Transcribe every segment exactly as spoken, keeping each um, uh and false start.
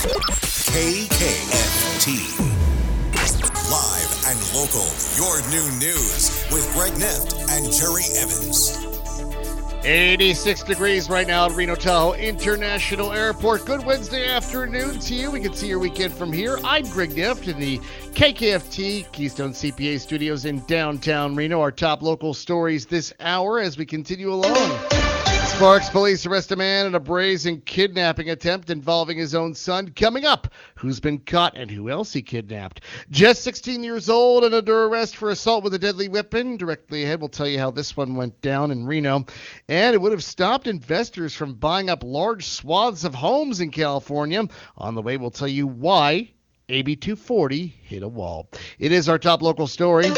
K K F T. Live and local, your new news with Greg Neft and Jerry Evans. eighty-six degrees right now at Reno Tahoe International Airport. Good Wednesday afternoon to you. We can see your weekend from here. I'm Greg Neft in the K K F T Keystone C P A studios in downtown Reno. Our top local stories this hour as we continue along. Sparks police arrest a man in a brazen kidnapping attempt involving his own son. Coming up, who's been caught and who else he kidnapped. Just sixteen years old and under arrest for assault with a deadly weapon. Directly ahead, we'll tell you how this one went down in Reno. And it would have stopped investors from buying up large swaths of homes in California. On the way, we'll tell you why A B two forty hit a wall. It is our top local story.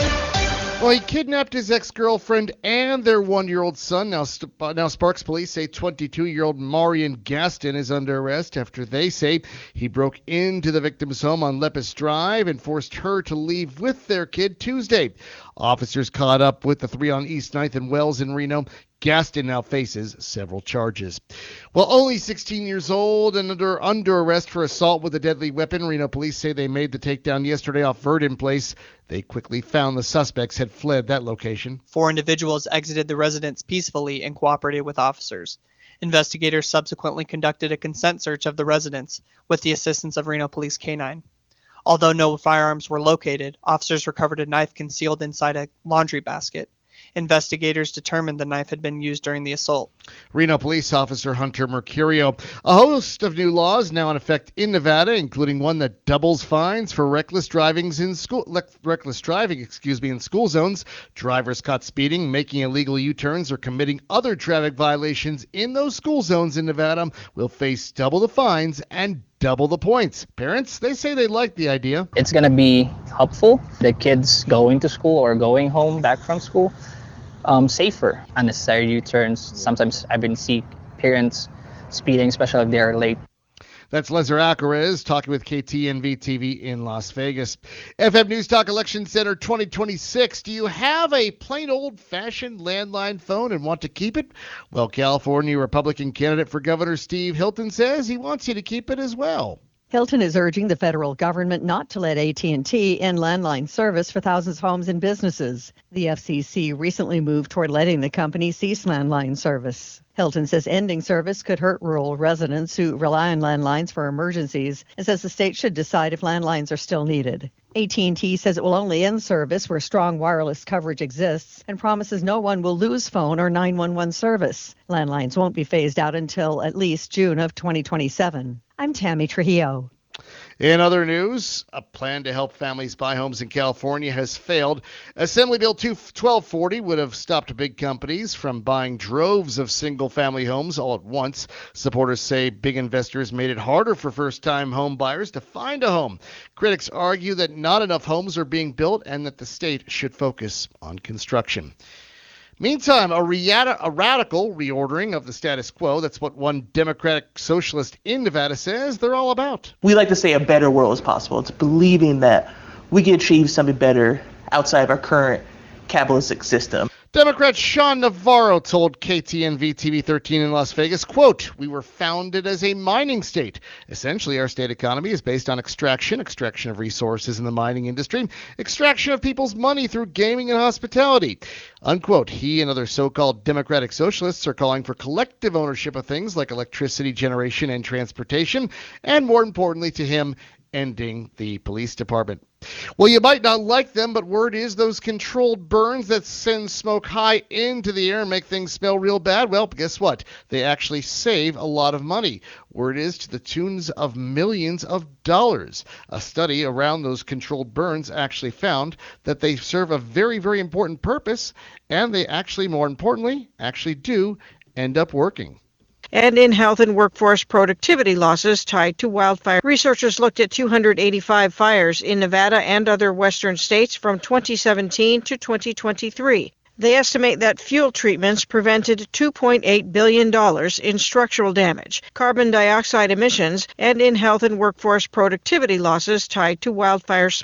Well, he kidnapped his ex-girlfriend and their one-year-old son. Now, now Sparks police say twenty-two-year-old Marion Gaston is under arrest after they say he broke into the victim's home on Lepus Drive and forced her to leave with their kid Tuesday. Officers caught up with the three on East ninth and Wells in Reno. Gaston now faces several charges. Well, only sixteen years old and under under arrest for assault with a deadly weapon. Reno police say they made the takedown yesterday off Verdon Place. They quickly found the suspects had fled that location. Four individuals exited the residence peacefully and cooperated with officers. Investigators subsequently conducted a consent search of the residence with the assistance of Reno Police K nine. Although no firearms were located, officers recovered a knife concealed inside a laundry basket. Investigators determined the knife had been used during the assault. Reno Police Officer Hunter Mercurio. A host of new laws now in effect in Nevada, including one that doubles fines for reckless driving in school, le- reckless driving, excuse me, in school zones. Drivers caught speeding, making illegal U-turns, or committing other traffic violations in those school zones in Nevada will face double the fines and double the points. Parents, they say they like the idea. It's going to be helpful. The kids going to school or going home back from school, um, safer. Unnecessary U-turns. Sometimes I've been seeing parents speeding, especially if they are late. That's Lezer Alcarez talking with K T N V T V in Las Vegas. F M News Talk Election Center twenty twenty-six. Do you have a plain old-fashioned landline phone and want to keep it? Well, California Republican candidate for governor Steve Hilton says he wants you to keep it as well. Hilton is urging the federal government not to let A T and T end landline service for thousands of homes and businesses. The F C C recently moved toward letting the company cease landline service. Hilton says ending service could hurt rural residents who rely on landlines for emergencies and says the state should decide if landlines are still needed. A T and T says it will only end service where strong wireless coverage exists and promises no one will lose phone or nine one one service. Landlines won't be phased out until at least June of twenty twenty-seven. I'm Tammy Trujillo. In other news, a plan to help families buy homes in California has failed. Assembly Bill twelve forty would have stopped big companies from buying droves of single-family homes all at once. Supporters say big investors made it harder for first-time home buyers to find a home. Critics argue that not enough homes are being built and that the state should focus on construction. Meantime, a, rea- a radical reordering of the status quo. That's what one Democratic socialist in Nevada says they're all about. We like to say a better world is possible. It's believing that we can achieve something better outside of our current capitalistic system. Democrat Sean Navarro told K T N V T V thirteen in Las Vegas, quote, "We were founded as a mining state. Essentially, our state economy is based on extraction, extraction of resources in the mining industry, extraction of people's money through gaming and hospitality." Unquote. He and other so-called Democratic socialists are calling for collective ownership of things like electricity generation and transportation, and more importantly to him, ending the police department. Well, you might not like them, but word is those controlled burns that send smoke high into the air and make things smell real bad, well, guess what? They actually save a lot of money. Word is to the tunes of millions of dollars. A study around those controlled burns actually found that they serve a very, very important purpose, and they actually, more importantly, actually do end up working. And in health and workforce productivity losses tied to wildfire. Researchers looked at two hundred eighty-five fires in Nevada and other western states from twenty seventeen to twenty twenty-three. They estimate that fuel treatments prevented two point eight billion dollars in structural damage, carbon dioxide emissions, and in health and workforce productivity losses tied to wildfire smoke.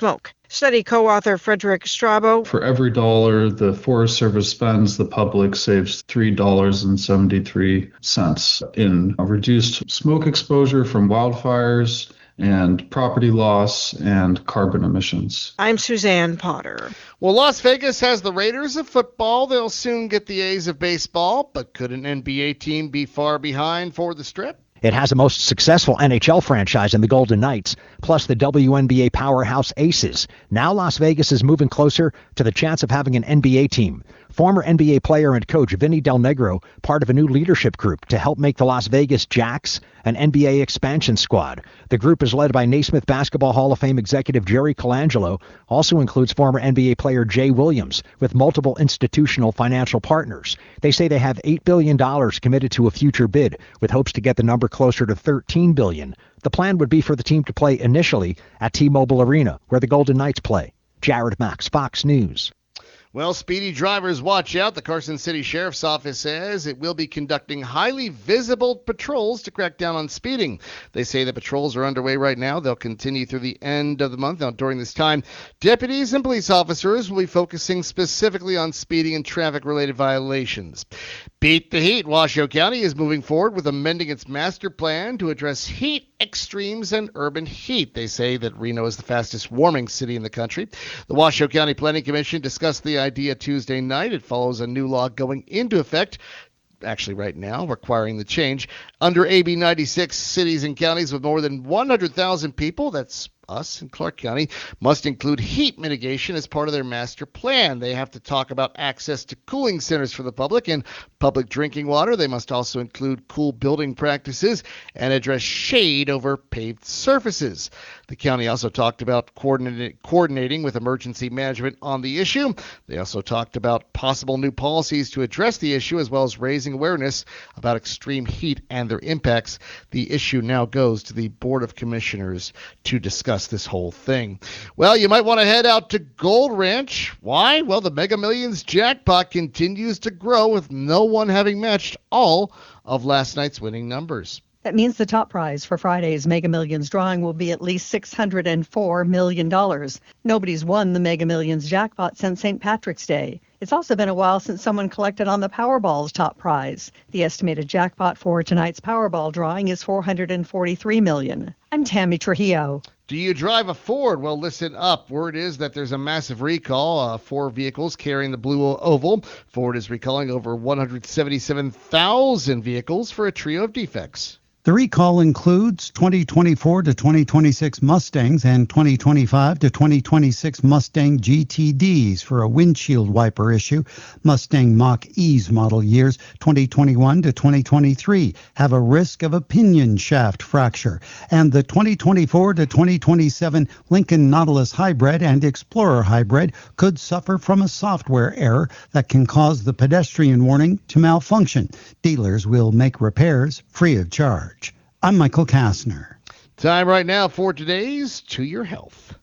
Study co-author Frederick Strabo. For every dollar the Forest Service spends, the public saves three dollars and seventy-three cents in reduced smoke exposure from wildfires and property loss and carbon emissions. I'm Suzanne Potter. Well, Las Vegas has the Raiders of football. They'll soon get the A's of baseball, but could an N B A team be far behind for the Strip? It has the most successful N H L franchise in the Golden Knights, plus the W N B A powerhouse Aces. Now Las Vegas is moving closer to the chance of having an N B A team. Former N B A player and coach Vinny Del Negro, part of a new leadership group to help make the Las Vegas Jacks an N B A expansion squad. The group is led by Naismith Basketball Hall of Fame executive Jerry Colangelo, also includes former N B A player Jay Williams, with multiple institutional financial partners. They say they have eight billion dollars committed to a future bid, with hopes to get the number closer to thirteen billion dollars. The plan would be for the team to play initially at T-Mobile Arena, where the Golden Knights play. Jared Max, Fox News. Well, speedy drivers, watch out. The Carson City Sheriff's Office says it will be conducting highly visible patrols to crack down on speeding. They say the patrols are underway right now. They'll continue through the end of the month. Now, during this time, deputies and police officers will be focusing specifically on speeding and traffic-related violations. Beat the Heat. Washoe County is moving forward with amending its master plan to address heat extremes and urban heat. They say that Reno is the fastest warming city in the country. The Washoe County Planning Commission discussed the idea Tuesday night. It follows a new law going into effect, actually right now, requiring the change. Under A B ninety-six, cities and counties with more than one hundred thousand people, that's us in Clark County, must include heat mitigation as part of their master plan. They have to talk about access to cooling centers for the public and public drinking water. They must also include cool building practices and address shade over paved surfaces. The county also talked about coordinating, coordinating with emergency management on the issue. They also talked about possible new policies to address the issue, as well as raising awareness about extreme heat and their impacts. The issue now goes to the Board of Commissioners to discuss this whole thing. Well, you might want to head out to Gold Ranch. Why? Well, the Mega Millions jackpot continues to grow, with no one having matched all of last night's winning numbers. That means the top prize for Friday's Mega Millions drawing will be at least six hundred four million dollars. Nobody's won the Mega Millions jackpot since Saint Patrick's Day. It's also been a while since someone collected on the Powerball's top prize. The estimated jackpot for tonight's Powerball drawing is four hundred forty-three million dollars. I'm Tammy Trujillo. Do you drive a Ford? Well, listen up. Word is that there's a massive recall. Uh, four vehicles carrying the blue oval. Ford is recalling over one hundred seventy-seven thousand vehicles for a trio of defects. The recall includes twenty twenty-four to twenty twenty-six Mustangs and twenty twenty-five to twenty twenty-six Mustang G T Ds for a windshield wiper issue. Mustang Mach-E's model years twenty twenty-one to twenty twenty-three have a risk of a pinion shaft fracture. And the twenty twenty-four to twenty twenty-seven Lincoln Nautilus Hybrid and Explorer Hybrid could suffer from a software error that can cause the pedestrian warning to malfunction. Dealers will make repairs free of charge. I'm Michael Kastner. Time right now for today's To Your Health.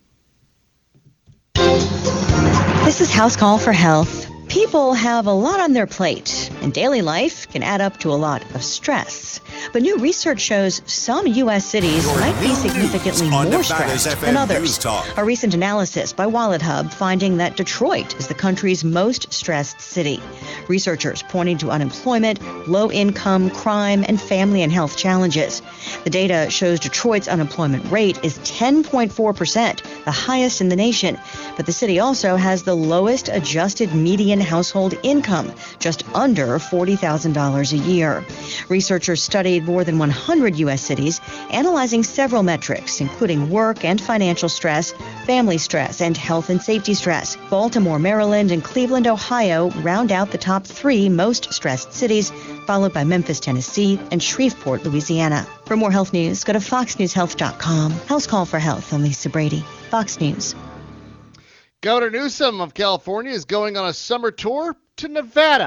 This is House Call for Health. People have a lot on their plate, and daily life can add up to a lot of stress. But new research shows some U S cities Your might be significantly more stressed than others. A recent analysis by WalletHub finding that Detroit is the country's most stressed city. Researchers pointing to unemployment, low income, crime, and family and health challenges. The data shows Detroit's unemployment rate is ten point four percent, the highest in the nation. But the city also has the lowest adjusted median household income, just under forty thousand dollars a year. Researchers studied more than one hundred U S cities, analyzing several metrics, including work and financial stress, family stress, and health and safety stress. Baltimore, Maryland, and Cleveland, Ohio round out the top three most stressed cities, followed by Memphis, Tennessee, and Shreveport, Louisiana. For more health news, go to fox news health dot com. House Call for Health. I'm Lisa Brady, Fox News. Governor Newsom of California is going on a summer tour to Nevada.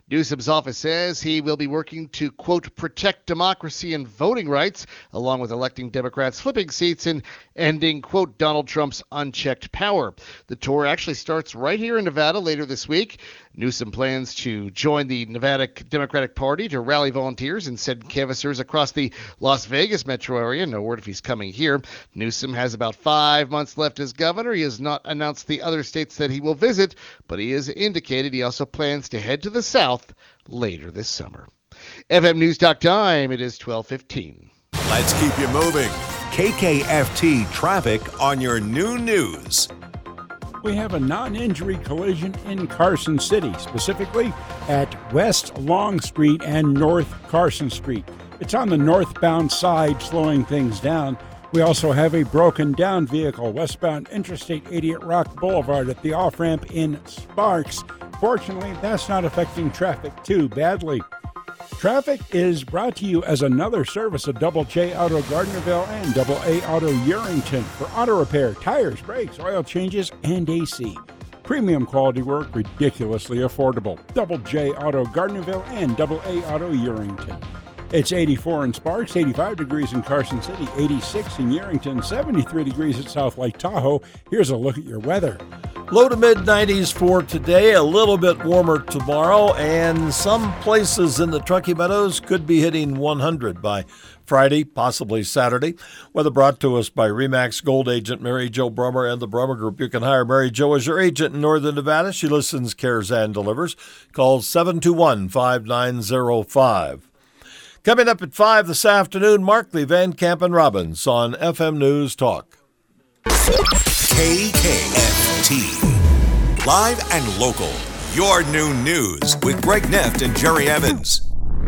Newsom's office says he will be working to, quote, protect democracy and voting rights, along with electing Democrats flipping seats and ending, quote, Donald Trump's unchecked power. The tour actually starts right here in Nevada later this week. Newsom plans to join the Nevada Democratic Party to rally volunteers and send canvassers across the Las Vegas metro area. No word if he's coming here. Newsom has about five months left as governor. He has not announced the other states that he will visit, but he has indicated he also plans to head to the South later this summer. F M News Talk time. It is twelve fifteen. Let's keep you moving. K K F T traffic on your new news. We have a non-injury collision in Carson City, specifically at West Long Street and North Carson Street. It's on the northbound side, slowing things down. We also have a broken down vehicle westbound Interstate eighty at Rock Boulevard at the off-ramp in Sparks. Fortunately, that's not affecting traffic too badly. Traffic is brought to you as another service of Double J Auto Gardnerville and Double A Auto Urington for auto repair, tires, brakes, oil changes, and A C. Premium quality work, ridiculously affordable. Double J Auto Gardnerville and Double A Auto Urington. It's eighty-four in Sparks, eighty-five degrees in Carson City, eighty-six in Urington, seventy-three degrees at South Lake Tahoe. Here's a look at your weather. Low to mid nineties for today, a little bit warmer tomorrow, and some places in the Truckee Meadows could be hitting one hundred by Friday, possibly Saturday. Weather brought to us by RE/MAX Gold agent Mary Jo Brummer and the Brummer Group. You can hire Mary Jo as your agent in Northern Nevada. She listens, cares, and delivers. Call seven two one, five nine zero five. Coming up at five this afternoon, Markley, Van Camp, and Robbins on F M News Talk. K K F T. Live and local. Your new news with Greg Neft and Jerry Evans.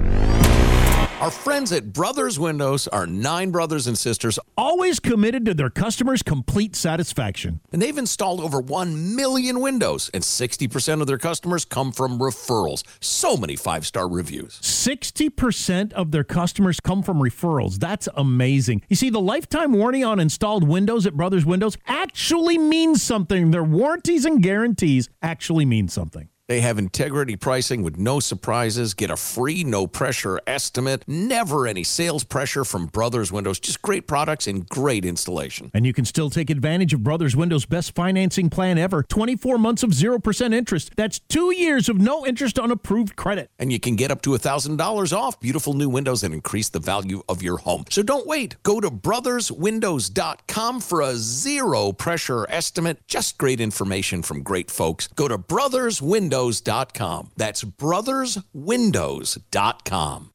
Our friends at Brothers Windows are nine brothers and sisters, always committed to their customers' complete satisfaction. And they've installed over one million windows, and sixty percent of their customers come from referrals. So many five-star reviews. sixty percent of their customers come from referrals. That's amazing. You see, the lifetime warranty on installed windows at Brothers Windows actually means something. Their warranties and guarantees actually mean something. They have integrity pricing with no surprises. Get a free, no-pressure estimate. Never any sales pressure from Brothers Windows. Just great products and great installation. And you can still take advantage of Brothers Windows' best financing plan ever. twenty-four months of zero percent interest. That's two years of no interest on approved credit. And you can get up to one thousand dollars off beautiful new windows and increase the value of your home. So don't wait. Go to brothers windows dot com for a zero-pressure estimate. Just great information from great folks. Go to brothers windows dot com. That's brothers windows dot com.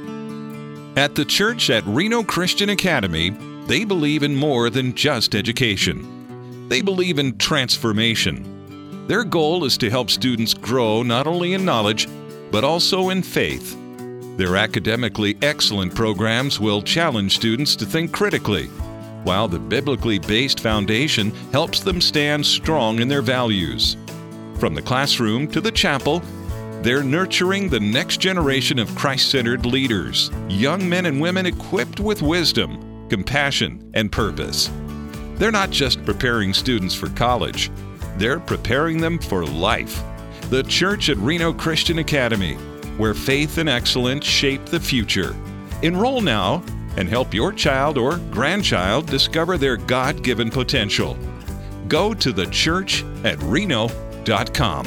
At the church at Reno Christian Academy, they believe in more than just education. They believe in transformation. Their goal is to help students grow not only in knowledge, but also in faith. Their academically excellent programs will challenge students to think critically, while the biblically based foundation helps them stand strong in their values. From the classroom to the chapel, they're nurturing the next generation of Christ-centered leaders, young men and women equipped with wisdom, compassion, and purpose. They're not just preparing students for college, they're preparing them for life. The Church at Reno Christian Academy, where faith and excellence shape the future. Enroll now and help your child or grandchild discover their God-given potential. Go to the church at reno dot com.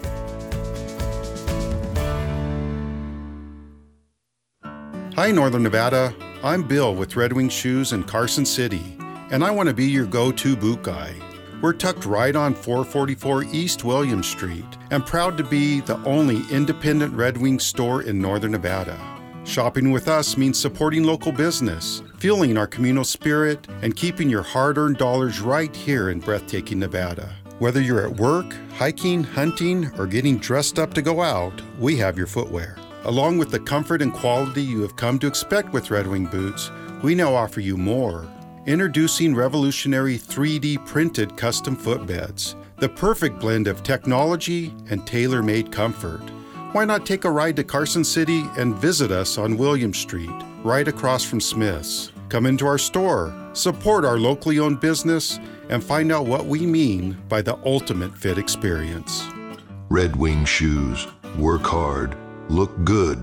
Hi, Northern Nevada. I'm Bill with Red Wing Shoes in Carson City, and I want to be your go-to boot guy. We're tucked right on four forty-four East William Street and proud to be the only independent Red Wing store in Northern Nevada. Shopping with us means supporting local business, fueling our communal spirit, and keeping your hard-earned dollars right here in breathtaking Nevada. Whether you're at work, hiking, hunting, or getting dressed up to go out, we have your footwear. Along with the comfort and quality you have come to expect with Red Wing boots, we now offer you more. Introducing revolutionary three D printed custom footbeds, the perfect blend of technology and tailor-made comfort. Why not take a ride to Carson City and visit us on William Street, right across from Smith's? Come into our store, support our locally owned business, and find out what we mean by the ultimate fit experience. Red Wing Shoes, Work hard. Look good.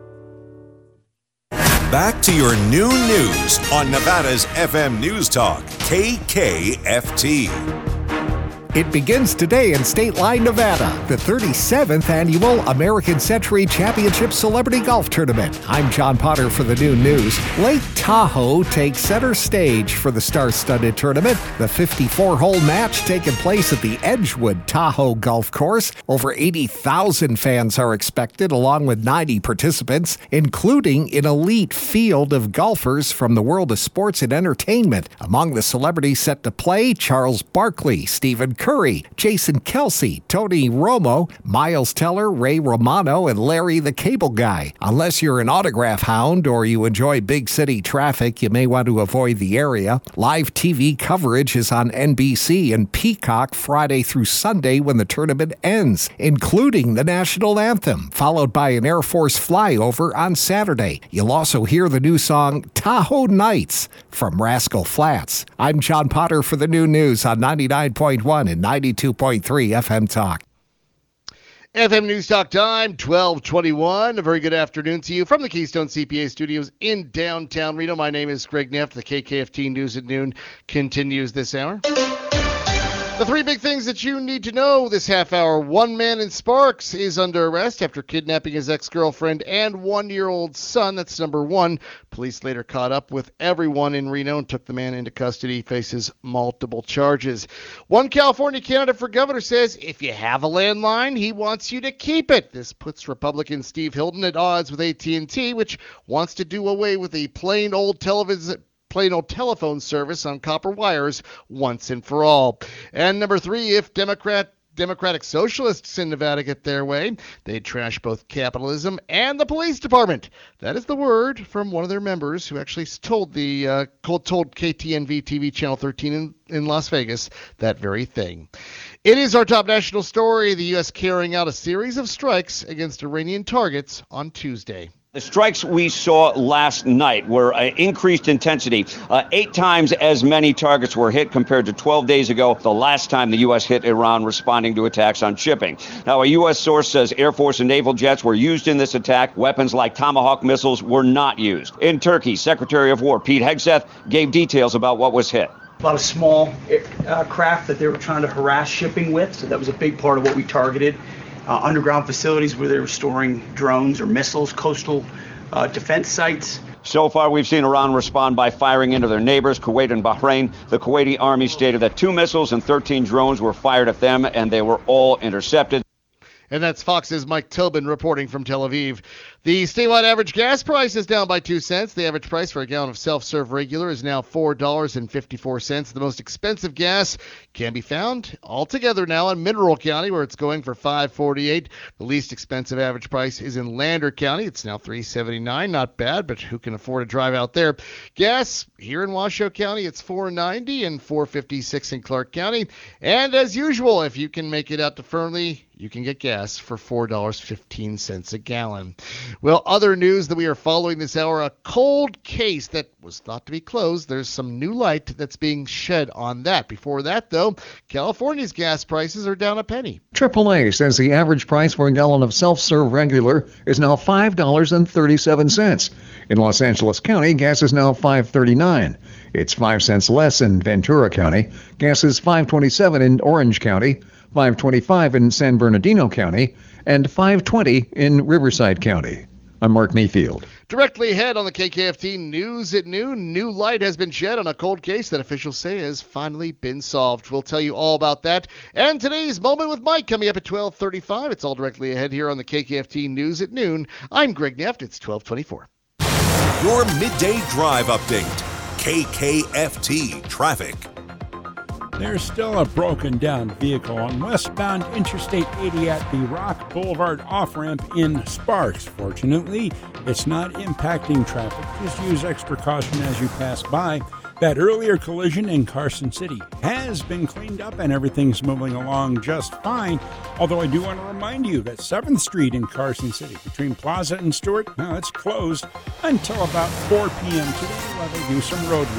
Back to your noon news on Nevada's F M News Talk, K K F T. It begins today in State Line, Nevada, the thirty-seventh Annual American Century Championship Celebrity Golf Tournament. I'm John Potter for the Noon News. Lake Tahoe takes center stage for the star-studded tournament. The fifty-four hole match taking place at the Edgewood Tahoe Golf Course. Over eighty thousand fans are expected, along with ninety participants, including an elite field of golfers from the world of sports and entertainment. Among the celebrities set to play, Charles Barkley, Stephen Curry, Jason Kelsey, Tony Romo, Miles Teller, Ray Romano, and Larry the Cable Guy. Unless you're an autograph hound or you enjoy big city traffic, you may want to avoid the area. Live T V coverage is on N B C and Peacock Friday through Sunday when the tournament ends, including the national anthem, followed by an Air Force flyover on Saturday. You'll also hear the new song Tahoe Nights from Rascal Flatts. I'm John Potter for the Noon News on ninety-nine point one and ninety-two point three F M Talk. F M News Talk time, twelve twenty-one. A very good afternoon to you from the Keystone C P A studios in downtown Reno. My name is Greg Neff. The K K F T News at Noon continues this hour. The three big things that you need to know this half hour. One man in Sparks is under arrest after kidnapping his ex-girlfriend and one-year-old son. That's number one. Police later caught up with everyone in Reno and took the man into custody. He faces multiple charges. One California candidate for governor says if you have a landline, he wants you to keep it. This puts Republican Steve Hilton at odds with A T and T, which wants to do away with the plain old television plain old telephone service on copper wires once and for all. And number three, if Democrat Democratic Socialists in Nevada get their way, they'd trash both capitalism and the police department. That is the word from one of their members who actually told the uh, told K T N V T V Channel thirteen in, in Las Vegas that very thing. It is our top national story, the U S carrying out a series of strikes against Iranian targets on Tuesday. The strikes we saw last night were uh, increased intensity. Uh, eight times as many targets were hit compared to twelve days ago, the last time the U S hit Iran responding to attacks on shipping. Now, a U S source says Air Force and naval jets were used in this attack. Weapons like Tomahawk missiles were not used. In Turkey, Secretary of War Pete Hegseth gave details about what was hit. About a small uh, craft that they were trying to harass shipping with, so that was a big part of what we targeted. Uh, underground facilities where they were storing drones or missiles, coastal uh, defense sites. So far, we've seen Iran respond by firing into their neighbors, Kuwait and Bahrain. The Kuwaiti army stated that two missiles and thirteen drones were fired at them, and they were all intercepted. And that's Fox's Mike Tobin reporting from Tel Aviv. The statewide average gas price is down by two cents. The average price for a gallon of self-serve regular is now four dollars and fifty-four cents. The most expensive gas can be found altogether now in Mineral County, where it's going for five dollars and forty-eight cents. The least expensive average price is in Lander County. It's now three dollars and seventy-nine cents. Not bad, but who can afford to drive out there? Gas here in Washoe County, it's four dollars and ninety cents and four dollars and fifty-six cents in Clark County. And as usual, if you can make it out to Fernley, you can get gas for four dollars and fifteen cents a gallon. Well, other news that we are following this hour, a cold case that was thought to be closed. There's some new light that's being shed on that. Before that, though, California's gas prices are down a penny. triple A says the average price for a gallon of self-serve regular is now five dollars and thirty-seven cents. In Los Angeles County, gas is now five dollars and thirty-nine cents. It's five cents less in Ventura County. Gas is five dollars and twenty-seven cents in Orange County, five dollars and twenty-five cents in San Bernardino County, and five dollars and twenty cents in Riverside County. I'm Mark Mayfield. Directly ahead on the K K F T News at Noon, new light has been shed on a cold case that officials say has finally been solved. We'll tell you all about that. And today's Moment with Mike coming up at twelve thirty-five. It's all directly ahead here on the K K F T News at Noon. I'm Greg Neff. It's twelve twenty-four. Your midday drive update. K K F T Traffic. There's still a broken down vehicle on westbound Interstate eighty at the Rock Boulevard off-ramp in Sparks. Fortunately, it's not impacting traffic. Just use extra caution as you pass by. That earlier collision in Carson City has been cleaned up and everything's moving along just fine. Although I do want to remind you that seventh Street in Carson City between Plaza and Stewart, well, it's closed until about four p.m. today while they do some road work.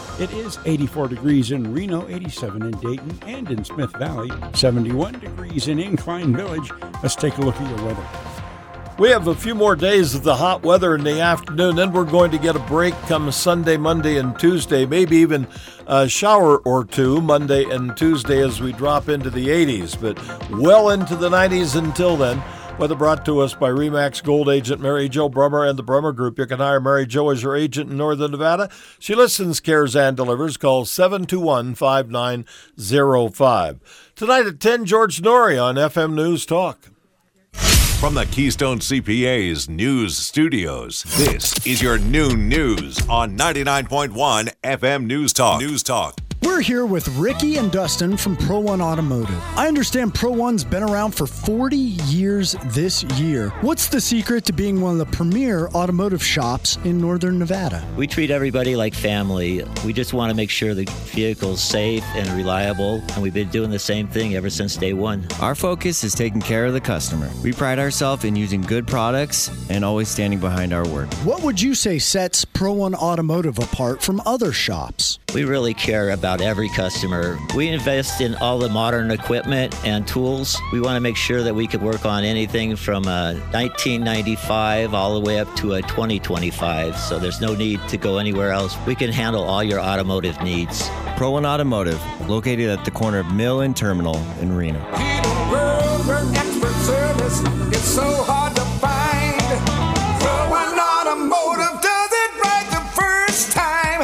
It is eighty-four degrees in Reno, eighty-seven in Dayton, and in Smith Valley, seventy-one degrees in Incline Village. Let's take a look at your weather. We have a few more days of the hot weather in the afternoon, then we're going to get a break come Sunday, Monday, and Tuesday, maybe even a shower or two Monday and Tuesday as we drop into the eighties, but well into the nineties until then. Weather brought to us by RE/MAX Gold agent Mary Jo Brummer and the Brummer Group. You can hire Mary Jo as your agent in Northern Nevada. She listens, cares, and delivers. Call seven two one, five nine zero five. Tonight at ten, George Noory on F M News Talk. From the Keystone C P A's News Studios, this is your noon news on ninety-nine point one F M News Talk. News Talk. We're here with Ricky and Dustin from Pro One Automotive. I understand Pro One's been around for forty years this year. What's the secret to being one of the premier automotive shops in Northern Nevada? We treat everybody like family. We just want to make sure the vehicle's safe and reliable, and we've been doing the same thing ever since day one. Our focus is taking care of the customer. We pride ourselves in using good products and always standing behind our work. What would you say sets Pro One Automotive apart from other shops? We really care about every customer. We invest in all the modern equipment and tools. We want to make sure that we can work on anything from a nineteen ninety-five all the way up to a twenty twenty-five, so there's no need to go anywhere else. We can handle all your automotive needs. Pro One Automotive, located at the corner of Mill and Terminal in Reno. Expert service, it's so hard to find. Pro One Automotive does it right the first time.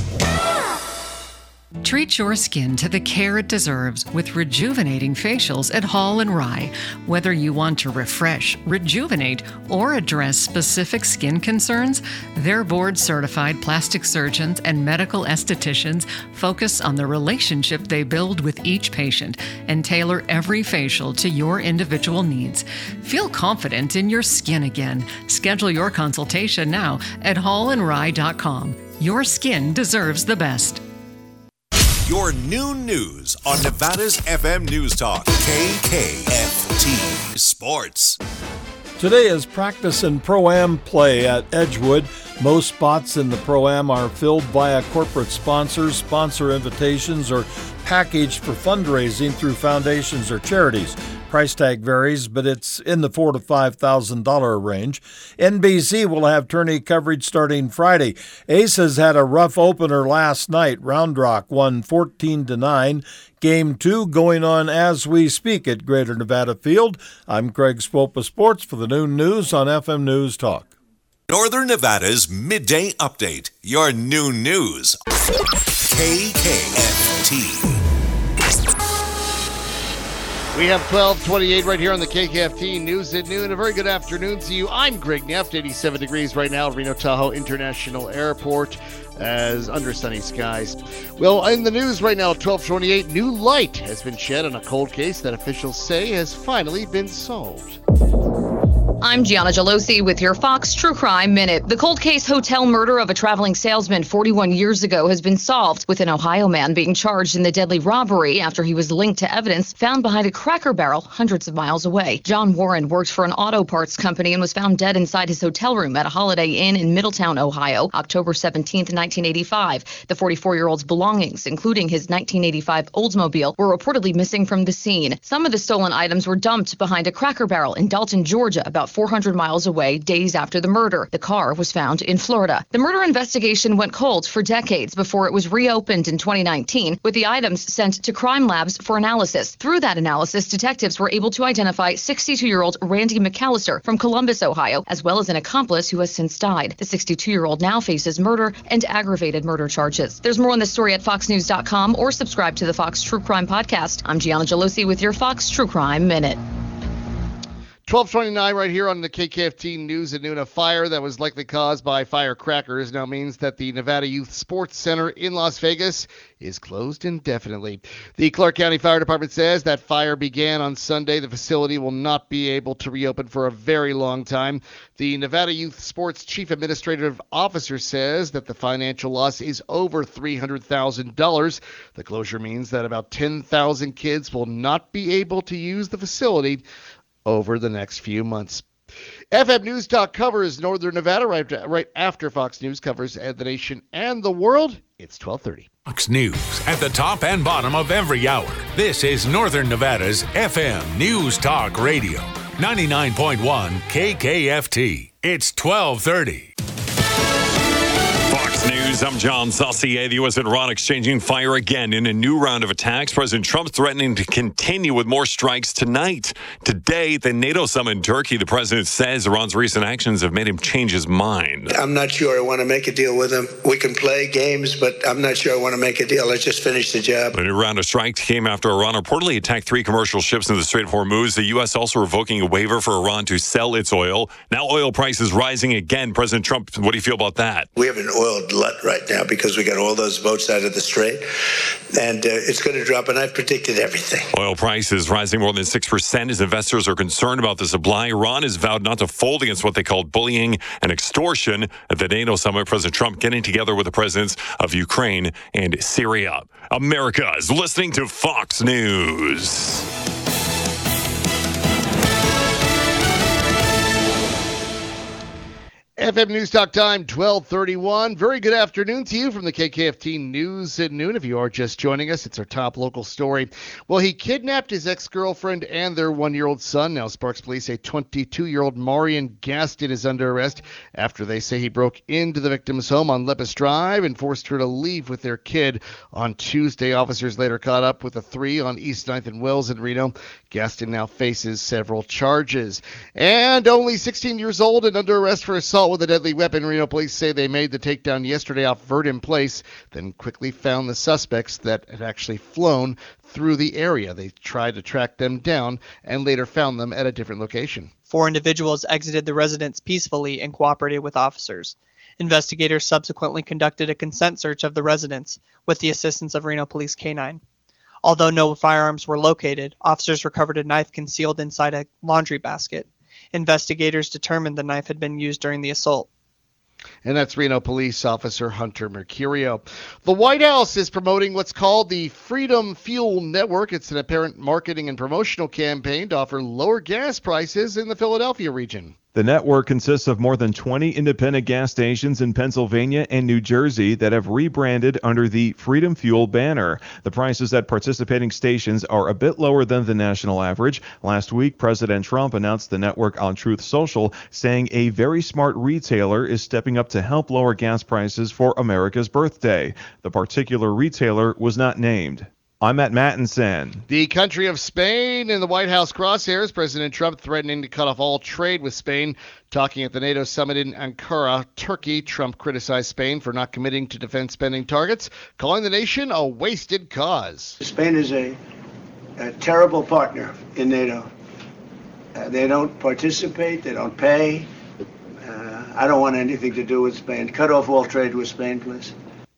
Treat your skin to the care it deserves with rejuvenating facials at Hall and Rye. Whether you want to refresh, rejuvenate, or address specific skin concerns, their board-certified plastic surgeons and medical estheticians focus on the relationship they build with each patient and tailor every facial to your individual needs. Feel confident in your skin again. Schedule your consultation now at hall and rye dot com. Your skin deserves the best. Your noon news on Nevada's F M News Talk, K K F T Sports. Today is practice and Pro-Am play at Edgewood. Most spots in the Pro-Am are filled via corporate sponsors, sponsor invitations, or packaged for fundraising through foundations or charities. Price tag varies, but it's in the four thousand to five thousand dollars range. N B C will have tourney coverage starting Friday. Aces had a rough opener last night. Round Rock won fourteen to nine. Game two going on as we speak at Greater Nevada Field. I'm Craig Swope of Sports for the Noon News on F M News Talk. Northern Nevada's Midday Update. Your noon news. K K F T. We have twelve twenty-eight right here on the K K F T News at Noon. A very good afternoon to you. I'm Greg Neft, eighty-seven degrees right now at Reno Tahoe International Airport as under sunny skies. Well, in the news right now at twelve twenty-eight, new light has been shed on a cold case that officials say has finally been solved. I'm Gianna Gelosi with your Fox True Crime Minute. The cold case hotel murder of a traveling salesman forty-one years ago has been solved, with an Ohio man being charged in the deadly robbery after he was linked to evidence found behind a Cracker Barrel hundreds of miles away. John Warren worked for an auto parts company and was found dead inside his hotel room at a Holiday Inn in Middletown, Ohio, October seventeenth, nineteen eighty-five. The forty-four-year-old's belongings, including his nineteen eighty-five Oldsmobile, were reportedly missing from the scene. Some of the stolen items were dumped behind a Cracker Barrel in Dalton, Georgia, about four hundred miles away days after the murder. The car was found in Florida. The murder investigation went cold for decades before it was reopened in twenty nineteen, with the items sent to crime labs for analysis. Through that analysis, detectives were able to identify sixty-two-year-old Randy McAllister from Columbus, Ohio, as well as an accomplice who has since died. The sixty-two-year-old now faces murder and aggravated murder charges. There's more on this story at fox news dot com or subscribe to the Fox True Crime Podcast. I'm Gianna Gelosi with your Fox True Crime Minute. twelve twenty-nine right here on the K K F T News at Noon. A fire that was likely caused by firecrackers now means that the Nevada Youth Sports Center in Las Vegas is closed indefinitely. The Clark County Fire Department says that fire began on Sunday. The facility will not be able to reopen for a very long time. The Nevada Youth Sports Chief Administrative Officer says that the financial loss is over three hundred thousand dollars. The closure means that about ten thousand kids will not be able to use the facility over the next few months. F M News Talk covers Northern Nevada right, right after Fox News covers the nation and the world. It's twelve thirty. Fox News at the top and bottom of every hour. This is Northern Nevada's F M News Talk Radio, ninety-nine point one K K F T. It's twelve thirty. Fox News, I'm John Saucier. The U S and Iran exchanging fire again in a new round of attacks. President Trump threatening to continue with more strikes tonight. Today, the NATO summit in Turkey, the president says Iran's recent actions have made him change his mind. I'm not sure I want to make a deal with him. We can play games, but I'm not sure I want to make a deal. Let's just finish the job. The new round of strikes came after Iran reportedly attacked three commercial ships in the Strait of Hormuz. The U S also revoking a waiver for Iran to sell its oil. Now oil prices rising again. President Trump, what do you feel about that? We have an oil glut right now because we got all those boats out of the Strait, and uh, it's going to drop, and I've predicted everything. Oil prices rising more than six percent as investors are concerned about the supply. Iran has vowed not to fold against what they called bullying and extortion at the NATO summit. President Trump getting together with the presidents of Ukraine and Syria. America is listening to Fox News. F M News Talk time, twelve thirty-one. Very good afternoon to you from the K K F T News at noon. If you are just joining us, it's our top local story. Well, he kidnapped his ex-girlfriend and their one-year-old son. Now, Sparks police say twenty-two-year-old Marion Gaston is under arrest after they say he broke into the victim's home on Lepus Drive and forced her to leave with their kid. On Tuesday, officers later caught up with the three on East ninth and Wells in Reno. Gaston now faces several charges. And only sixteen years old and under arrest for assault with a deadly weapon. Reno police say they made the takedown yesterday off Verdon Place, then quickly found the suspects that had actually flown through the area. They tried to track them down and later found them at a different location. Four individuals exited the residence peacefully and cooperated with officers. Investigators subsequently conducted a consent search of the residence with the assistance of Reno Police K nine. Although no firearms were located, officers recovered a knife concealed inside a laundry basket. Investigators determined the knife had been used during the assault. And that's Reno Police Officer Hunter Mercurio. The White House is promoting what's called the Freedom Fuel Network. It's an apparent marketing and promotional campaign to offer lower gas prices in the Philadelphia region. The network consists of more than twenty independent gas stations in Pennsylvania and New Jersey that have rebranded under the Freedom Fuel banner. The prices at participating stations are a bit lower than the national average. Last week, President Trump announced the network on Truth Social, saying a very smart retailer is stepping up to help lower gas prices for America's birthday. The particular retailer was not named. I'm Matt Mattinson. The country of Spain in the White House crosshairs. President Trump threatening to cut off all trade with Spain. Talking at the NATO summit in Ankara, Turkey, Trump criticized Spain for not committing to defense spending targets, calling the nation a wasted cause. Spain is a, a terrible partner in NATO. Uh, they don't participate. They don't pay. Uh, I don't want anything to do with Spain. Cut off all trade with Spain, please.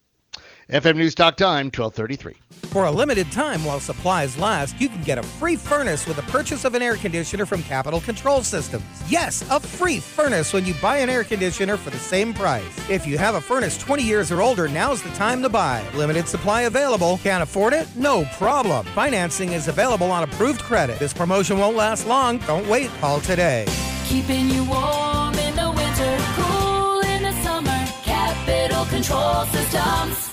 F M News Talk time, twelve thirty-three. For a limited time while supplies last, you can get a free furnace with the purchase of an air conditioner from Capital Control Systems. Yes, a free furnace when you buy an air conditioner for the same price. If you have a furnace twenty years or older, now's the time to buy. Limited supply available. Can't afford it? No problem. Financing is available on approved credit. This promotion won't last long. Don't wait. Call today. Keeping you warm in the winter, cool in the summer. Capital Control Systems.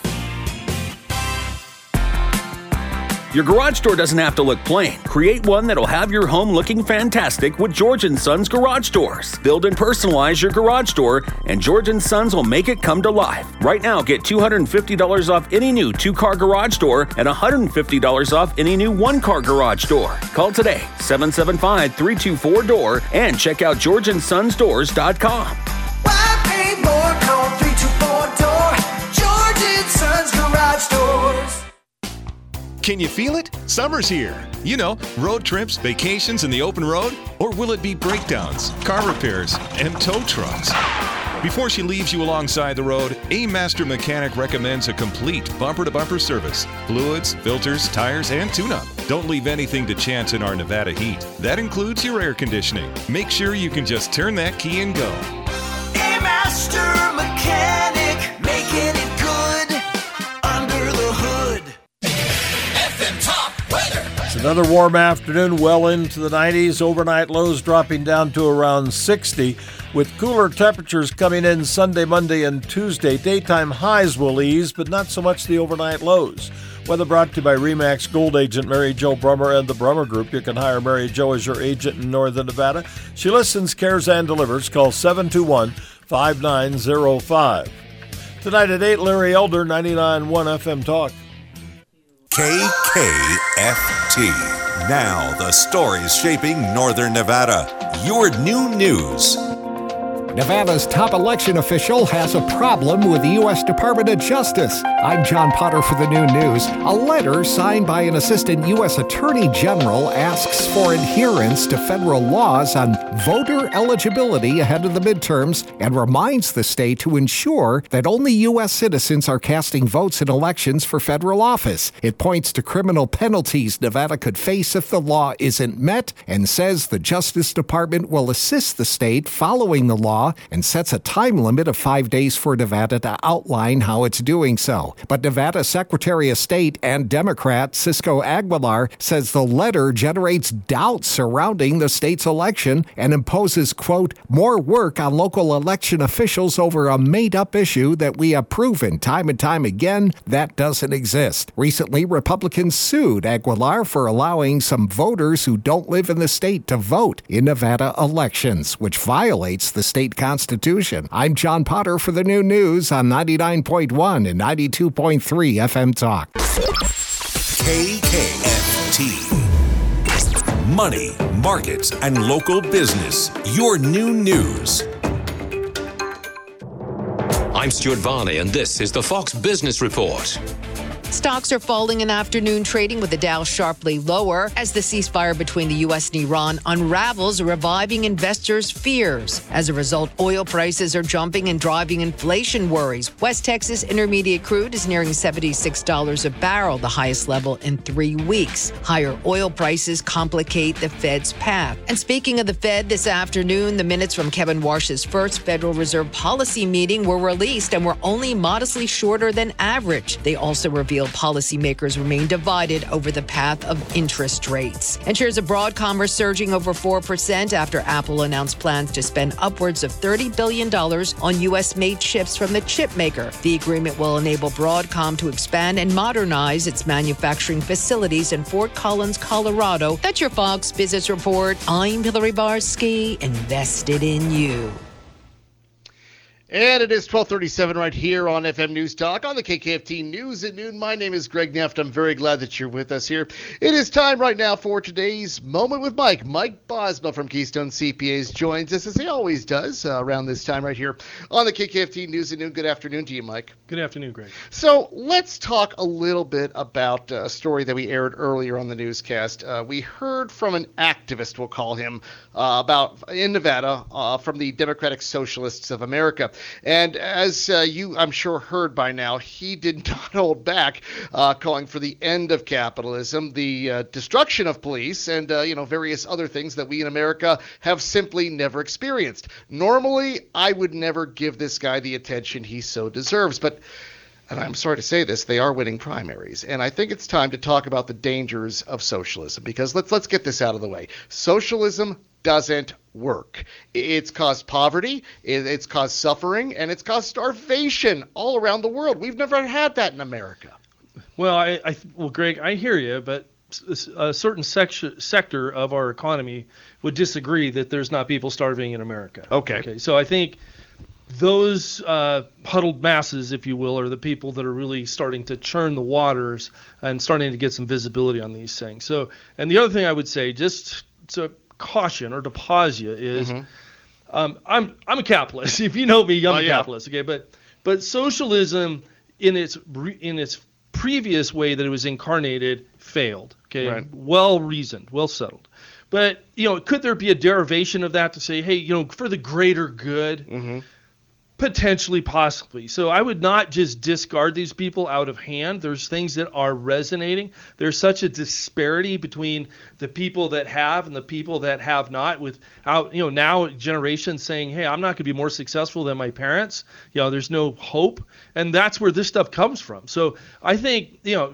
Your garage door doesn't have to look plain. Create one that'll have your home looking fantastic with George and Sons Garage Doors. Build and personalize your garage door, and George and Sons will make it come to life. Right now, get two hundred fifty dollars off any new two-car garage door and one hundred fifty dollars off any new one-car garage door. Call today, seven seven five, three two four, D O O R, and check out george and sons doors dot com. Why pay more? Call three two four, D O O R. George and Sons Garage Doors. Can you feel it? Summer's here. You know, road trips, vacations in the open road? Or will it be breakdowns, car repairs, and tow trucks? Before she leaves you alongside the road, A Master Mechanic recommends a complete bumper-to-bumper service. Fluids, filters, tires, and tune-up. Don't leave anything to chance in our Nevada heat. That includes your air conditioning. Make sure you can just turn that key and go. A Master Mechanic, making it good under the hood. Another warm afternoon, well into the nineties. Overnight lows dropping down to around sixty, with cooler temperatures coming in Sunday, Monday, and Tuesday. Daytime highs will ease, but not so much the overnight lows. Weather brought to you by RE/MAX Gold agent Mary Jo Brummer and the Brummer Group. You can hire Mary Jo as your agent in Northern Nevada. She listens, cares, and delivers. Call seven two one, five nine zero five. Tonight at eight, Larry Elder, ninety-nine point one F M Talk. K K F T. Now the stories shaping Northern Nevada. Your new news. Nevada's top election official has a problem with the U S Department of Justice. I'm John Potter for the New News. A letter signed by an assistant U S Attorney General asks for adherence to federal laws on voter eligibility ahead of the midterms and reminds the state to ensure that only U S citizens are casting votes in elections for federal office. It points to criminal penalties Nevada could face if the law isn't met and says the Justice Department will assist the state following the law and sets a time limit of five days for Nevada to outline how it's doing so. But Nevada Secretary of State and Democrat Cisco Aguilar says the letter generates doubt surrounding the state's election and imposes, quote, more work on local election officials over a made-up issue that we have proven time and time again that doesn't exist. Recently, Republicans sued Aguilar for allowing some voters who don't live in the state to vote in Nevada elections, which violates the state Constitution. I'm John Potter for the New News on ninety-nine point one and ninety-two point three F M Talk. K K F T. Money, markets, and local business. Your new news. I'm Stuart Varney, and this is the Fox Business Report. Stocks are falling in afternoon trading with the Dow sharply lower as the ceasefire between the U S and Iran unravels, reviving investors' fears. As a result, oil prices are jumping and driving inflation worries. West Texas Intermediate crude is nearing seventy-six dollars a barrel, the highest level in three weeks. Higher oil prices complicate the Fed's path. And speaking of the Fed, this afternoon, the minutes from Kevin Warsh's first Federal Reserve policy meeting were released and were only modestly shorter than average. They also revealed policymakers remain divided over the path of interest rates. And shares of Broadcom are surging over four percent after Apple announced plans to spend upwards of thirty billion dollars on U S-made chips from the chip maker. The agreement will enable Broadcom to expand and modernize its manufacturing facilities in Fort Collins, Colorado. That's your Fox Business Report. I'm Hillary Barsky, invested in you. And it is twelve thirty-seven right here on F M News Talk on the K K F T News at Noon. My name is Greg Neft. I'm very glad that you're with us here. It is time right now for today's Moment with Mike. Mike Bosma from Keystone C P As joins us, as he always does, uh, around this time right here on the K K F T News at Noon. Good afternoon to you, Mike. Good afternoon, Greg. So let's talk a little bit about a story that we aired earlier on the newscast. Uh, we heard from an activist, we'll call him, uh, about in Nevada uh, from the Democratic Socialists of America. And as uh, you, I'm sure, heard by now, he did not hold back, uh, calling for the end of capitalism, the uh, destruction of police, and uh, you know various other things that we in America have simply never experienced. Normally, I would never give this guy the attention he so deserves, but and I'm sorry to say this, they are winning primaries. And I think it's time to talk about the dangers of socialism, because let's let's get this out of the way. Socialism doesn't work. It's caused poverty, it's caused suffering, and it's caused starvation all around the world. We've never had that in America. Well, I, I well, Greg, I hear you, but a certain section, sector of our economy would disagree that there's not people starving in America. Okay. Okay. So I think those uh, huddled masses, if you will, are the people that are really starting to churn the waters and starting to get some visibility on these things. So, and the other thing I would say, just to caution or to pause you, is mm-hmm. um, I'm I'm a capitalist. If you know me, I'm oh, a yeah. capitalist. Okay, but but socialism in its in its previous way that it was incarnated failed. Okay, right. Well reasoned, well settled. But you know, could there be a derivation of that to say, hey, you know, for the greater good? Mm-hmm. Potentially, possibly. So I would not just discard these people out of hand. There's things that are resonating. There's such a disparity between the people that have and the people that have not, without, you know, now generations saying, hey, I'm not going to be more successful than my parents. You know, there's no hope. And that's where this stuff comes from. So I think, you know, I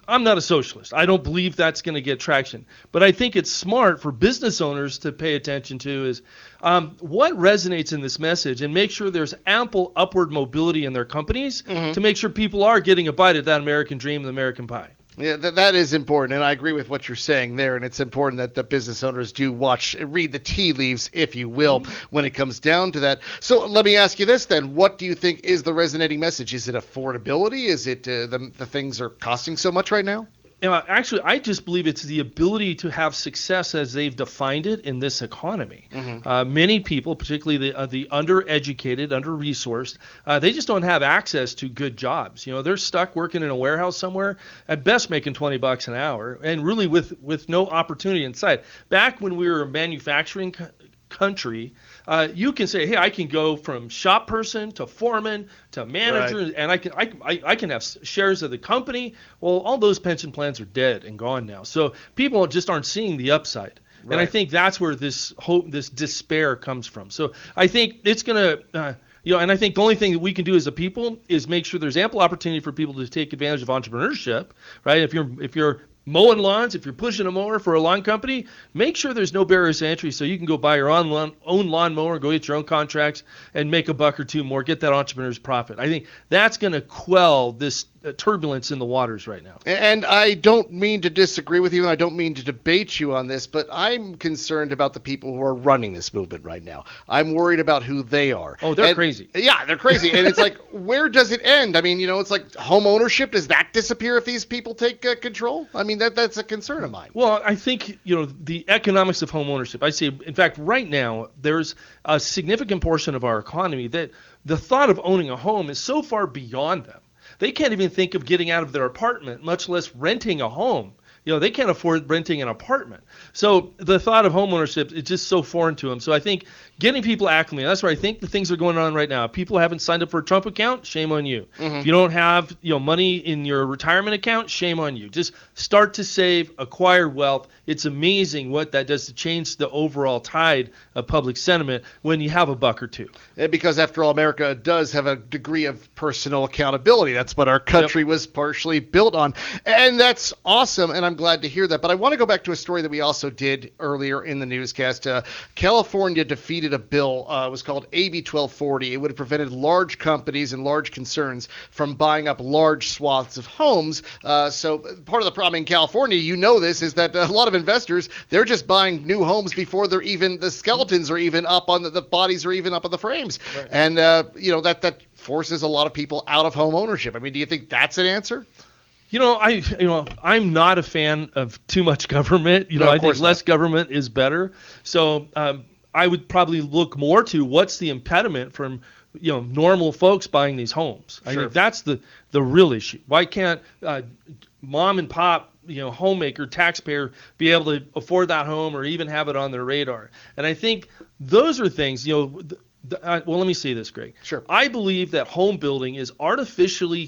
I'm not a socialist. I don't believe that's going to get traction. But I think it's smart for business owners to pay attention to is um, what resonates in this message and make sure there's ample upward mobility in their companies mm-hmm. to make sure people are getting a bite at that American dream and the American pie. Yeah, that, that is important, and I agree with what you're saying there, and it's important that the business owners do watch, read the tea leaves, if you will, mm-hmm. when it comes down to that. So let me ask you this then. What do you think is the resonating message? Is it affordability? Is it uh, the, the things are costing so much right now? You know, actually, I just believe it's the ability to have success as they've defined it in this economy. Mm-hmm. Uh, many people, particularly the uh, the undereducated, under-resourced, uh, they just don't have access to good jobs. You know, they're stuck working in a warehouse somewhere, at best making twenty bucks an hour, and really with, with no opportunity in sight. Back when we were a manufacturing co- country, uh, you can say, hey, I can go from shop person to foreman to manager, right. and I can I, I, I can have shares of the company. Well, all those pension plans are dead and gone now. So people just aren't seeing the upside. Right. And I think that's where this hope, this despair comes from. So I think it's going to, uh, you know, and I think the only thing that we can do as a people is make sure there's ample opportunity for people to take advantage of entrepreneurship, right? If you're if you're mowing lawns, if you're pushing a mower for a lawn company, make sure there's no barriers to entry so you can go buy your own lawn, own lawn mower, go get your own contracts, and make a buck or two more, get that entrepreneur's profit. I think that's going to quell this uh, turbulence in the waters right now. And I don't mean to disagree with you, and I don't mean to debate you on this, but I'm concerned about the people who are running this movement right now. I'm worried about who they are. Oh, they're and, crazy. Yeah, they're crazy. And it's like, where does it end? I mean, you know, it's like home ownership. Does that disappear if these people take uh, control? I mean, that that's a concern of mine. Well, I think, you know, the economics of home ownership, I say, in fact, right now, there's a significant portion of our economy that the thought of owning a home is so far beyond them. They can't even think of getting out of their apartment, much less renting a home. You know, they can't afford renting an apartment. So the thought of home ownership is just so foreign to them. So I think getting people acclimated, that's where I think the things are going on right now. If people haven't signed up for a Trump account, shame on you. Mm-hmm. If you don't have, you know, money in your retirement account, shame on you. Just start to save, acquire wealth. It's amazing what that does to change the overall tide of public sentiment when you have a buck or two. And because after all, America does have a degree of personal accountability. That's what our country yep. was partially built on. And that's awesome. And I'm glad to hear that. But I want to go back to a story that we also did earlier in the newscast. Uh, California defeated a bill. Uh, it was called A B twelve forty. It would have prevented large companies and large concerns from buying up large swaths of homes. Uh, so part of the problem in California, you know this, is that a lot of investors, they're just buying new homes before they're even, the skeletons are even up on the, the bodies are even up on the frames. Right. And, uh, you know, that, that forces a lot of people out of home ownership. I mean, do you think that's an answer? You know, I you know I'm not a fan of too much government. You know, no, I think not. less government is better. So um, I would probably look more to what's the impediment from you know normal folks buying these homes. Sure. I think that's the the real issue. Why can't uh, mom and pop, you know, homemaker, taxpayer be able to afford that home or even have it on their radar? And I think those are things. You know, the, the, uh, well, let me say this, Greg. Sure. I believe that home building is artificially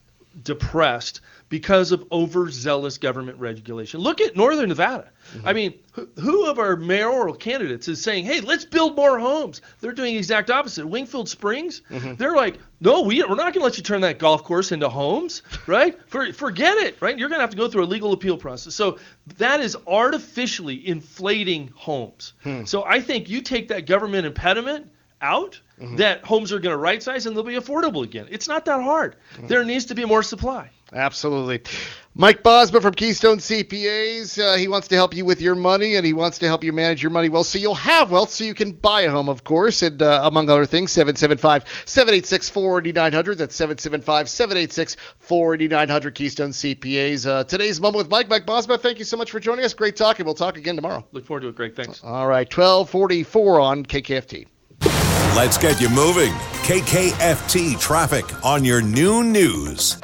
depressed because of overzealous government regulation. Look at Northern Nevada. Mm-hmm. I mean, who, who of our mayoral candidates is saying, hey, let's build more homes? They're doing the exact opposite. Wingfield Springs, mm-hmm. they're like, no, we, we're not going to let you turn that golf course into homes, right? For, forget it, right? You're going to have to go through a legal appeal process. So that is artificially inflating homes. Hmm. So I think you take that government impediment out, mm-hmm. that homes are going to right size and they'll be affordable again. It's not that hard. Mm-hmm. There needs to be more supply. Absolutely. Mike Bosma from Keystone C P As. Uh, he wants to help you with your money, and he wants to help you manage your money well so you'll have wealth so you can buy a home, of course. And uh, among other things, seven seven five, seven eight six, four nine zero zero. That's seven seven five, seven eight six, four nine zero zero. Keystone C P As. Uh, today's Moment with Mike. Mike Bosma, thank you so much for joining us. Great talking. We'll talk again tomorrow. Look forward to it, Greg. Thanks. All right. twelve forty-four on K K F T. Let's get you moving. K K F T traffic on your noon news.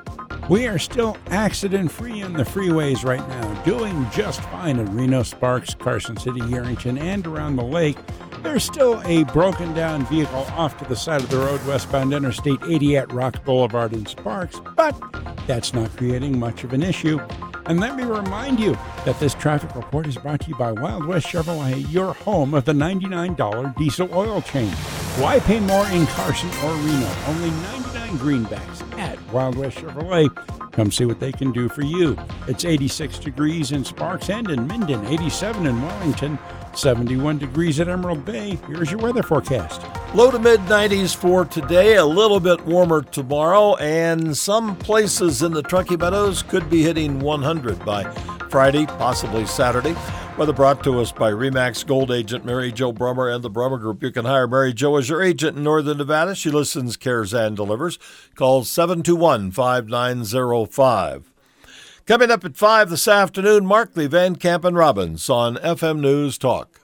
We are still accident-free on the freeways right now, doing just fine in Reno, Sparks, Carson City, Yerington, and around the lake. There's still a broken-down vehicle off to the side of the road westbound Interstate eighty at Rock Boulevard in Sparks, but that's not creating much of an issue. And let me remind you that this traffic report is brought to you by Wild West Chevrolet, your home of the ninety-nine dollars diesel oil change. Why pay more in Carson or Reno? Only ninety-nine greenbacks at Wild West Chevrolet. Come see what they can do for you. It's eighty-six degrees in Sparks and in Minden, eighty-seven in Wellington, seventy-one degrees at Emerald Bay. Here's your weather forecast. Low to mid nineties for today, a little bit warmer tomorrow, and some places in the Truckee Meadows could be hitting one hundred by Friday, possibly Saturday. Weather brought to us by RE/MAX Gold agent Mary Jo Brummer and the Brummer Group. You can hire Mary Jo as your agent in Northern Nevada. She listens, cares, and delivers. Call seven two one, five nine zero five. Coming up at five this afternoon, Markley, Van Camp, and Robbins on F M News Talk.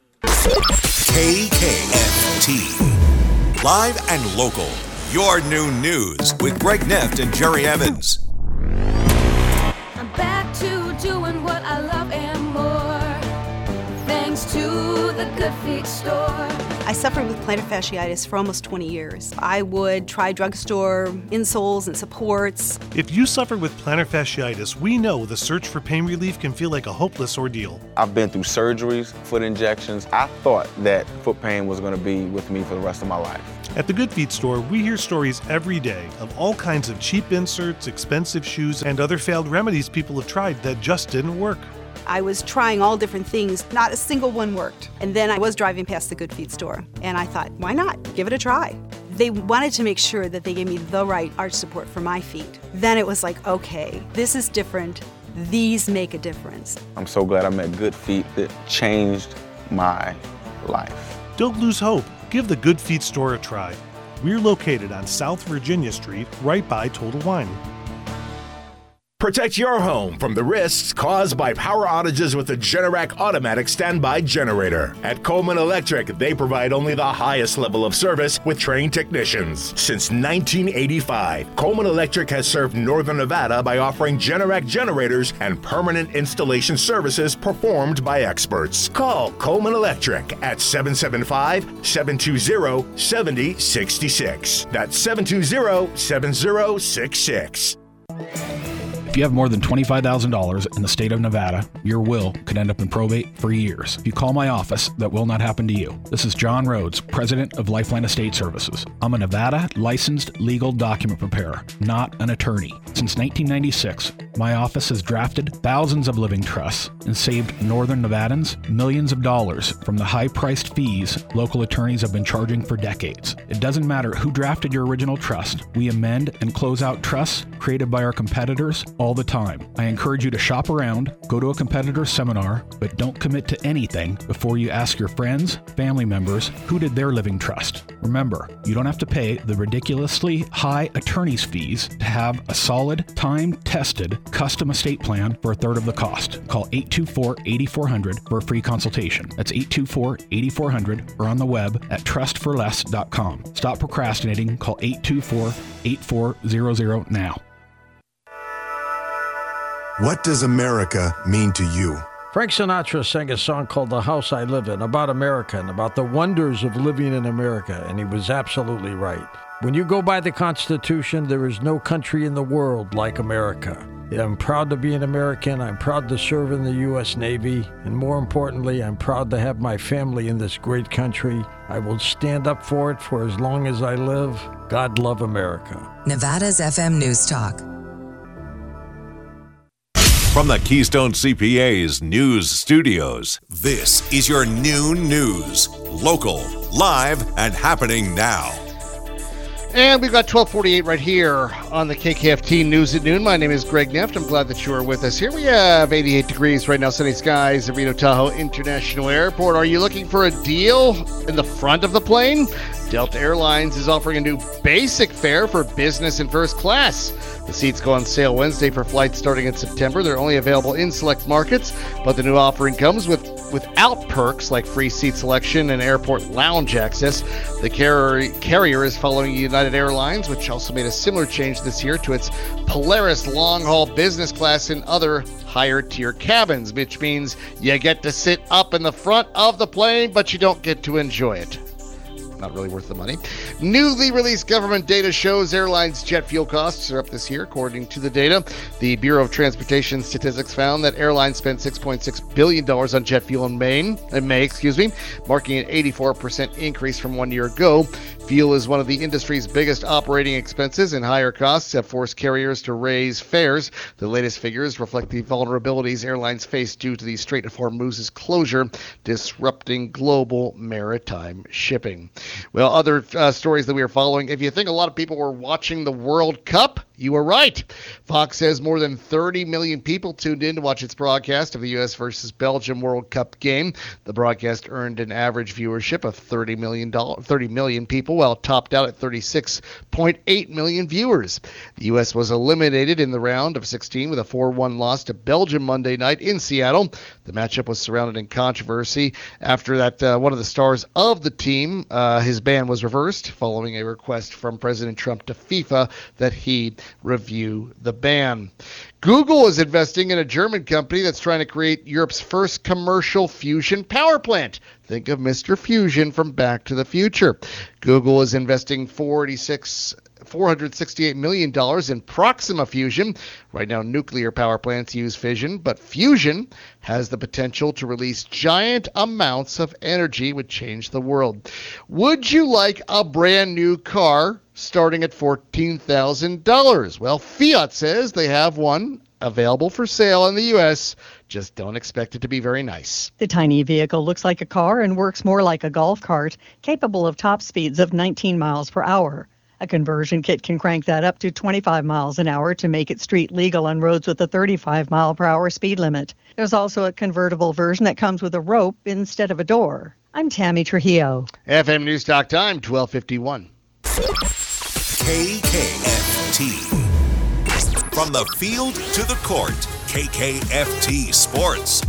K K F T. Live and local. Your new news with Greg Neft and Jerry Evans. I'm back to doing what I love and more. Thanks to the Good Feet store. I suffered with plantar fasciitis for almost twenty years. I would try drugstore insoles and supports. If you suffer with plantar fasciitis, we know the search for pain relief can feel like a hopeless ordeal. I've been through surgeries, foot injections. I thought that foot pain was going to be with me for the rest of my life. At the Good Feet store, we hear stories every day of all kinds of cheap inserts, expensive shoes, and other failed remedies people have tried that just didn't work. I was trying all different things. Not a single one worked. And then I was driving past the Good Feet store, and I thought, why not? Give it a try. They wanted to make sure that they gave me the right arch support for my feet. Then it was like, okay, this is different. These make a difference. I'm so glad I met Good Feet. That changed my life. Don't lose hope. Give the Good Feet store a try. We're located on South Virginia Street, right by Total Wine. Protect your home from the risks caused by power outages with the Generac automatic standby generator. At Coleman Electric, they provide only the highest level of service with trained technicians. Since nineteen eighty-five, Coleman Electric has served Northern Nevada by offering Generac generators and permanent installation services performed by experts. Call Coleman Electric at seven seven five, seven two zero, seven zero six six. That's seven two zero, seven zero six six. If you have more than twenty-five thousand dollars in the state of Nevada, your will could end up in probate for years. If you call my office, that will not happen to you. This is John Rhodes, president of Lifeline Estate Services. I'm a Nevada licensed legal document preparer, not an attorney. Since nineteen ninety-six, my office has drafted thousands of living trusts and saved Northern Nevadans millions of dollars from the high-priced fees local attorneys have been charging for decades. It doesn't matter who drafted your original trust. We amend and close out trusts created by our competitors all the time. I encourage you to shop around, go to a competitor seminar, but don't commit to anything before you ask your friends, family members, who did their living trust. Remember, you don't have to pay the ridiculously high attorney's fees to have a solid, time-tested, custom estate plan for a third of the cost. Call eight two four, eight four zero zero for a free consultation. That's eight two four, eight four zero zero or on the web at trust for less dot com. Stop procrastinating. Call eight two four, eight four zero zero now. What does America mean to you? Frank Sinatra sang a song called The House I Live In, about America and about the wonders of living in America, and he was absolutely right. When you go by the Constitution, there is no country in the world like America. I'm proud to be an American. I'm proud to serve in the U S Navy. And more importantly, I'm proud to have my family in this great country. I will stand up for it for as long as I live. God love America. Nevada's F M News Talk. From the Keystone C P A's news studios, this is your noon news. Local, live, and happening now. And we've got twelve forty-eight right here on the K K F T News at Noon. My name is Greg Neft. I'm glad that you are with us. Here we have eighty-eight degrees right now, sunny skies at Reno Tahoe International Airport. Are you looking for a deal in the front of the plane? Delta Airlines is offering a new basic fare for business and first class. The seats go on sale Wednesday for flights starting in September. They're only available in select markets, but the new offering comes with without perks like free seat selection and airport lounge access. The carrier, carrier is following United Airlines, which also made a similar change this year to its Polaris long-haul business class and other higher-tier cabins, which means you get to sit up in the front of the plane, but you don't get to enjoy it. not really worth the money. Newly released government data shows airlines' jet fuel costs are up this year. According to the data, the Bureau of Transportation Statistics found that airlines spent six point six billion dollars on jet fuel in May, in May, excuse me, marking an eighty-four percent increase from one year ago. Fuel is one of the industry's biggest operating expenses, and higher costs have forced carriers to raise fares. The latest figures reflect the vulnerabilities airlines face due to the Strait of Hormuz's closure, disrupting global maritime shipping. Well, other uh, stories that we are following. If you think a lot of people were watching the World Cup, you were right. Fox says more than thirty million people tuned in to watch its broadcast of the U S versus Belgium World Cup game. The broadcast earned an average viewership of thirty million, thirty million people, while it topped out at thirty-six point eight million viewers. The U S was eliminated in the round of sixteen with a four one loss to Belgium Monday night in Seattle. The matchup was surrounded in controversy after that uh, one of the stars of the team, uh, his ban was reversed following a request from President Trump to FIFA that he review the ban. Google is investing in a German company that's trying to create Europe's first commercial fusion power plant. Think of Mister Fusion from Back to the Future. Google is investing forty-six four hundred sixty-eight million dollars in Proxima Fusion. Right now, nuclear power plants use fission, but fusion has the potential to release giant amounts of energy, which change the world. Would you like a brand new car starting at fourteen thousand dollars? Well, Fiat says they have one available for sale in the U S. Just don't expect it to be very nice. The tiny vehicle looks like a car and works more like a golf cart, capable of top speeds of nineteen miles per hour. A conversion kit can crank that up to twenty-five miles an hour to make it street legal on roads with a thirty-five mile per hour speed limit. There's also a convertible version that comes with a rope instead of a door. I'm Tammy Trujillo. F M News Talk Time, twelve fifty-one. K K F T. From the field to the court, K K F T Sports.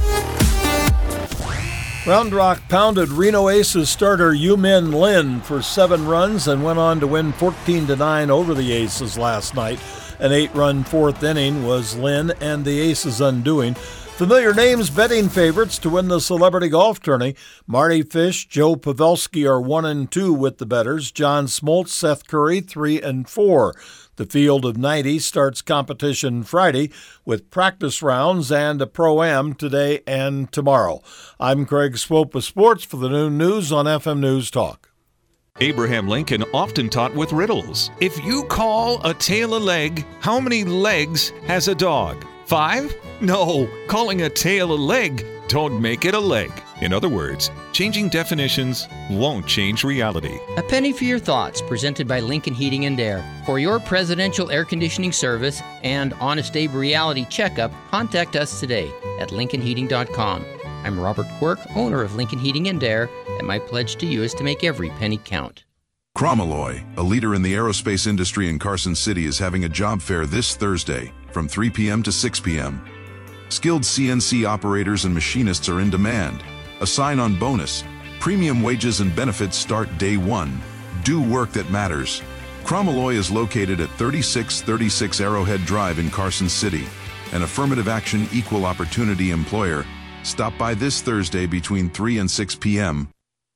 Round Rock pounded Reno Aces starter Yu-Min Lin for seven runs and went on to win fourteen to nine over the Aces last night. An eight-run fourth inning was Lin and the Aces' undoing. Familiar names betting favorites to win the Celebrity Golf Tourney. Marty Fish, Joe Pavelski are one and two with the bettors. John Smoltz, Seth Curry, three and four. The field of ninety starts competition Friday with practice rounds and a Pro-Am today and tomorrow. I'm Craig Swope with Sports for the Noon News on F M News Talk. Abraham Lincoln often taught with riddles. If you call a tail a leg, how many legs has a dog? Five? No, calling a tail a leg don't make it a leg. In other words, changing definitions won't change reality. A penny for your thoughts, presented by Lincoln Heating and Air. For your presidential air conditioning service and Honest Abe reality checkup, contact us today at lincoln heating dot com. I'm Robert Quirk, owner of Lincoln Heating and Air, and my pledge to you is to make every penny count. Chromalloy, a leader in the aerospace industry in Carson City, is having a job fair this Thursday from three p.m. to six p.m. Skilled C N C operators and machinists are in demand. A sign-on bonus. Premium wages and benefits start day one. Do work that matters. Chromalloy is located at thirty-six thirty-six Arrowhead Drive in Carson City. An affirmative action equal opportunity employer. Stop by this Thursday between three and six p.m.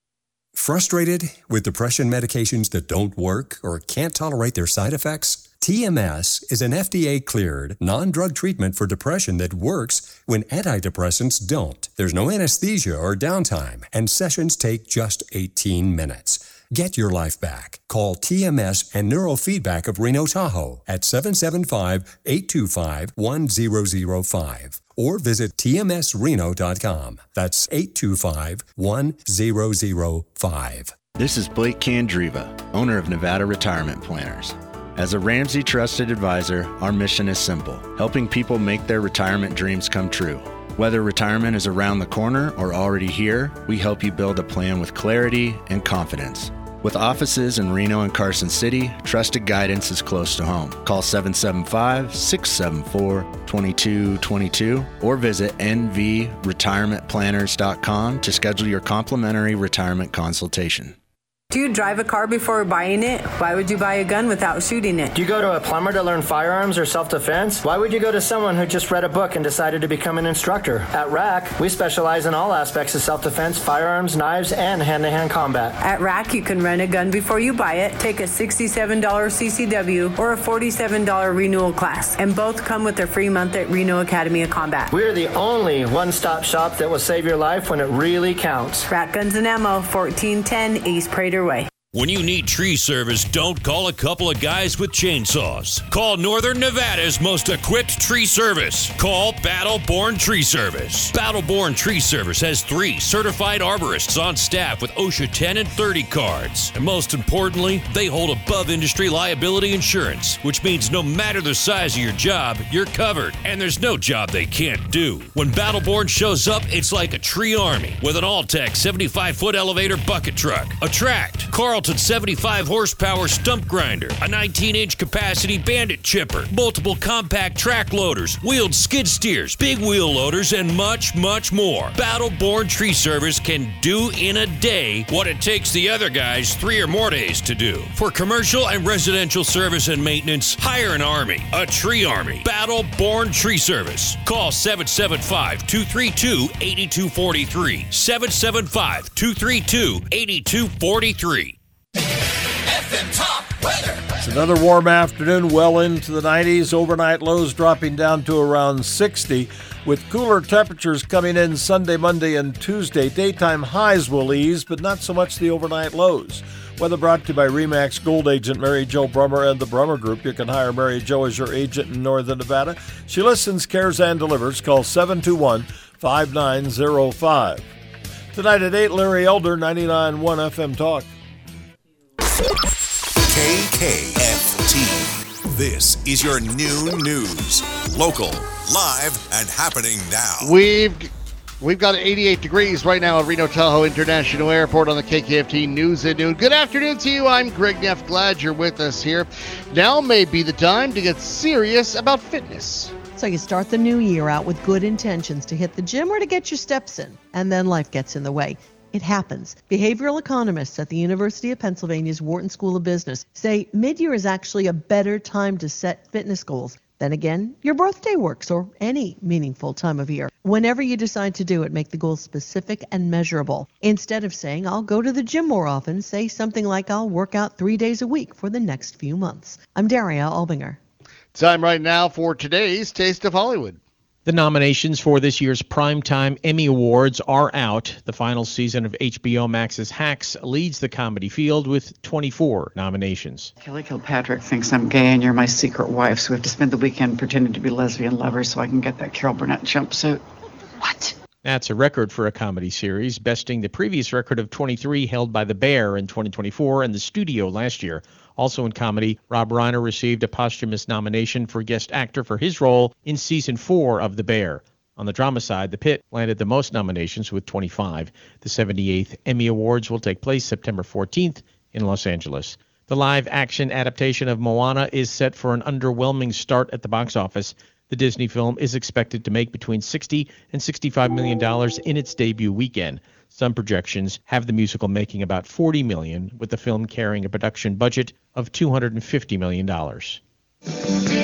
Frustrated with depression medications that don't work or can't tolerate their side effects? T M S is an F D A-cleared, non-drug treatment for depression that works when antidepressants don't. There's no anesthesia or downtime, and sessions take just eighteen minutes. Get your life back. Call T M S and Neurofeedback of Reno Tahoe at seven seven five, eight two five, one zero zero five or visit T M S reno dot com. That's eight two five, one zero zero five. This is Blake Candriva, owner of Nevada Retirement Planners. As a Ramsey Trusted Advisor, our mission is simple, helping people make their retirement dreams come true. Whether retirement is around the corner or already here, we help you build a plan with clarity and confidence. With offices in Reno and Carson City, trusted guidance is close to home. Call seven seven five, six seven four, two two two two or visit n v retirement planners dot com to schedule your complimentary retirement consultation. Do you drive a car before buying it? Why would you buy a gun without shooting it? Do you go to a plumber to learn firearms or self-defense? Why would you go to someone who just read a book and decided to become an instructor? At R A C, we specialize in all aspects of self-defense, firearms, knives, and hand-to-hand combat. At R A C, you can rent a gun before you buy it, take a sixty-seven dollars C C W or a forty-seven dollars renewal class, and both come with a free month at Reno Academy of Combat. We're the only one-stop shop that will save your life when it really counts. R A C Guns and Ammo, fourteen ten East Prater Way. When you need tree service, don't call a couple of guys with chainsaws. Call Northern Nevada's most equipped tree service. Call Battleborn Tree Service. Battleborn Tree Service has three certified arborists on staff with OSHA ten and thirty cards. And most importantly, they hold above industry liability insurance, which means no matter the size of your job, you're covered. And there's no job they can't do. When Battleborn shows up, it's like a tree army with an All-Tech seventy-five foot elevator bucket truck, a tract, Carl seventy-five horsepower stump grinder, a nineteen inch capacity bandit chipper, multiple compact track loaders, wheeled skid steers, big wheel loaders, and much, much more. Battleborn Tree Service can do in a day what it takes the other guys three or more days to do. For commercial and residential service and maintenance, hire an army, a tree army. Battleborn Tree Service. Call seven seven five, two three two, eight two four three. seven seven five, two three two, eight two four three. F M Top Weather. It's another warm afternoon, well into the nineties. Overnight lows dropping down to around sixty, with cooler temperatures coming in Sunday, Monday, and Tuesday. Daytime highs will ease, but not so much the overnight lows. Weather brought to you by RE/MAX Gold agent Mary Jo Brummer and the Brummer Group. You can hire Mary Jo as your agent in Northern Nevada. She listens, cares, and delivers. Call seven two one, five nine zero five. Tonight at eight, Larry Elder, ninety-nine point one F M Talk. K K F T. This is your noon news. Local, live, and happening now. We've we've got eighty-eight degrees right now at Reno Tahoe International Airport on the K K F T News at Noon. Good afternoon to you. I'm Greg Neff. Glad you're with us here. Now may be the time to get serious about fitness. So you start the new year out with good intentions to hit the gym or to get your steps in, and then life gets in the way. It happens. Behavioral economists at the University of Pennsylvania's Wharton School of Business say mid-year is actually a better time to set fitness goals. Then again, your birthday works, or any meaningful time of year. Whenever you decide to do it, make the goals specific and measurable. Instead of saying, I'll go to the gym more often, say something like, I'll work out three days a week for the next few months. I'm Daria Albinger. Time right now for today's Taste of Hollywood. The nominations for this year's Primetime Emmy Awards are out. The final season of H B O Max's Hacks leads the comedy field with twenty-four nominations. Kelly Kilpatrick thinks I'm gay and you're my secret wife, so we have to spend the weekend pretending to be lesbian lovers so I can get that Carol Burnett jumpsuit. What? That's a record for a comedy series, besting the previous record of twenty-three held by The Bear in twenty twenty-four and The Studio last year. Also in comedy, Rob Reiner received a posthumous nomination for guest actor for his role in season four of The Bear. On the drama side, The Pit landed the most nominations with twenty-five. The seventy-eighth Emmy Awards will take place September fourteenth in Los Angeles. The live-action adaptation of Moana is set for an underwhelming start at the box office. The Disney film is expected to make between sixty and sixty-five million dollars in its debut weekend. Some projections have the musical making about forty million dollars, with the film carrying a production budget of two hundred fifty million dollars. Well,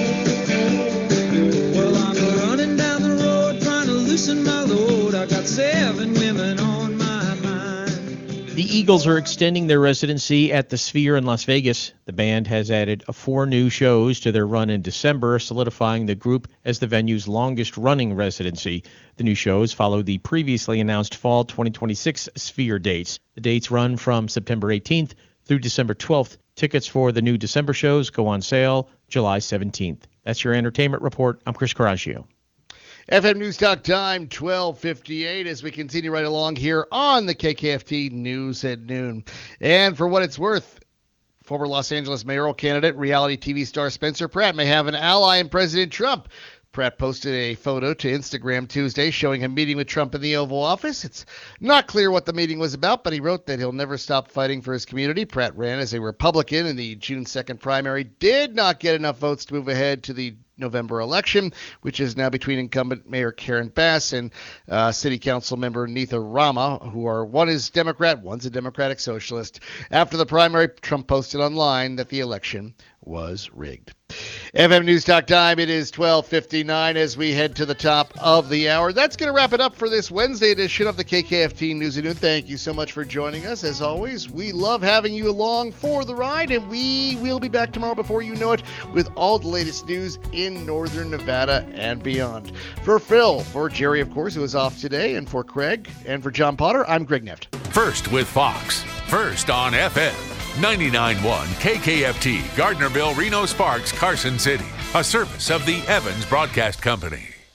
I'm running down the road trying to loosen my load. I got seven women on my mind. The Eagles are extending their residency at the Sphere in Las Vegas. The band has added four new shows to their run in December, solidifying the group as the venue's longest-running residency. The new shows follow the previously announced fall twenty twenty-six Sphere dates. The dates run from September eighteenth through December twelfth. Tickets for the new December shows go on sale July seventeenth. That's your entertainment report. I'm Chris Coraggio. F M News Talk time, twelve fifty-eight, as we continue right along here on the K K F T News at Noon. And for what it's worth, former Los Angeles mayoral candidate, reality T V star Spencer Pratt may have an ally in President Trump. Pratt posted a photo to Instagram Tuesday showing him meeting with Trump in the Oval Office. It's not clear what the meeting was about, but he wrote that he'll never stop fighting for his community. Pratt ran as a Republican in the June second primary, did not get enough votes to move ahead to the November election, which is now between incumbent Mayor Karen Bass and uh, City Council member Neetha Rama, who are one is Democrat, one's a Democratic Socialist. After the primary, Trump posted online that the election was rigged. F M News Talk time. It is twelve fifty-nine as we head to the top of the hour. That's going to wrap it up for this Wednesday edition of the K K F T News at Noon. Thank you so much for joining us. As always, we love having you along for the ride, and we will be back tomorrow before you know it with all the latest news in Northern Nevada and beyond. For Phil, for Jerry, of course, who is off today, and for Craig, and for John Potter, I'm Greg Neft. First with Fox. First on F M. ninety-nine point one K K F T, Gardnerville, Reno Sparks, Carson City. A service of the Evans Broadcast Company.